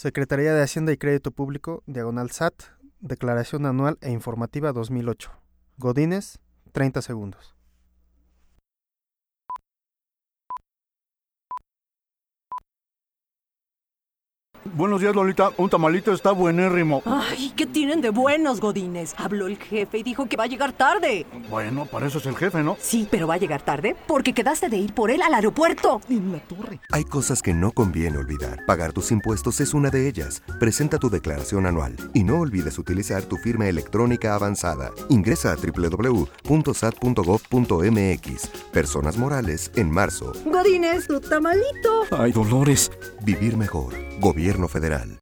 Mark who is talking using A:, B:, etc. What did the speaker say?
A: Secretaría de Hacienda y Crédito Público, /SAT, Declaración Anual e Informativa 2008. Godínez, 30 segundos.
B: Buenos días, Lolita. Un tamalito está buenérrimo.
C: Ay, ¿qué tienen de buenos, godines? Habló el jefe y dijo que va a llegar tarde.
B: Bueno, para eso es el jefe, ¿no?
C: Sí, pero va a llegar tarde porque quedaste de ir por él al aeropuerto.
B: En la torre.
D: Hay cosas que no conviene olvidar. Pagar tus impuestos es una de ellas. Presenta tu declaración anual y no olvides utilizar tu firma electrónica avanzada. Ingresa a www.sat.gov.mx. Personas morales en marzo.
C: Godines, tu tamalito.
B: Ay, Dolores.
D: Vivir mejor. Gobierno Federal.